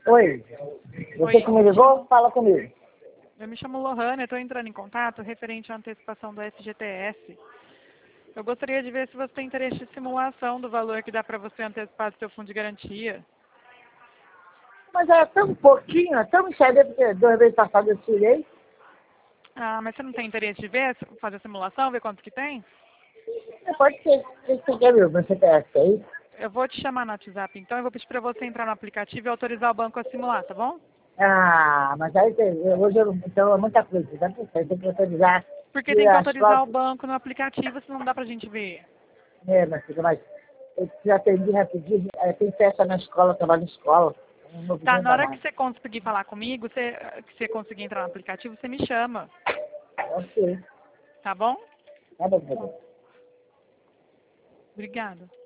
Oi. Você Oi, que me ligou? Fala comigo. eu me chamo Lohane, estou entrando em contato referente à antecipação do FGTS. Eu gostaria de ver se você tem interesse de simulação do valor que dá para você antecipar do seu fundo de garantia. Mas é tão pouquinho, é tão sério, porque 2 vezes passadas eu tirei. Ah, mas você não tem interesse de ver, fazer a simulação, ver quanto que tem? Pode ser. Você quer meu CPF aí? Eu vou te chamar no WhatsApp, então eu vou pedir para você entrar no aplicativo e autorizar o banco a simular, tá bom? Ah, mas aí hoje eu então é muita coisa. Dá pra você, tem que autorizar. Porque E tem que as autorizar o fotos, banco no aplicativo, senão não dá pra gente ver. minha filha, mas eu já atendi rapidinho. Tem festa na escola, eu trabalho na escola. Não vou Tá, na dar hora que mais. você conseguir falar comigo, que você conseguir entrar no aplicativo, você me chama, Ok. tá bom? Tá bom, tá bom. Obrigada.